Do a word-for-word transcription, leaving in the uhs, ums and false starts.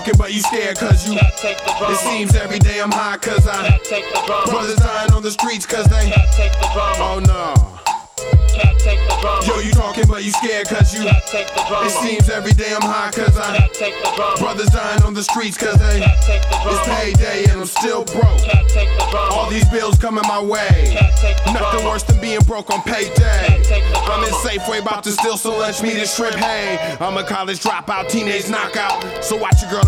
talking, but you scared cause you Can't take the drama. It seems every day I'm high cause I Can't take the drama. Brothers dying on the streets cause they Can't take the drama. Oh no. Can't take the drama. Yo, you talking, but you scared cause you Can't take the drama. It seems every day I'm high cause I Can't take the drama. Brothers dying on the streets cause they Can't take the drama. It's payday and I'm still broke. Can't take the drama. All these bills coming my way. Can't take the Nothing drama. worse than being broke on payday. Can't take the I'm in drama. Safeway about to steal some lunch meat and shrimp. Hey, I'm a college dropout, teenage knockout. So watch your girl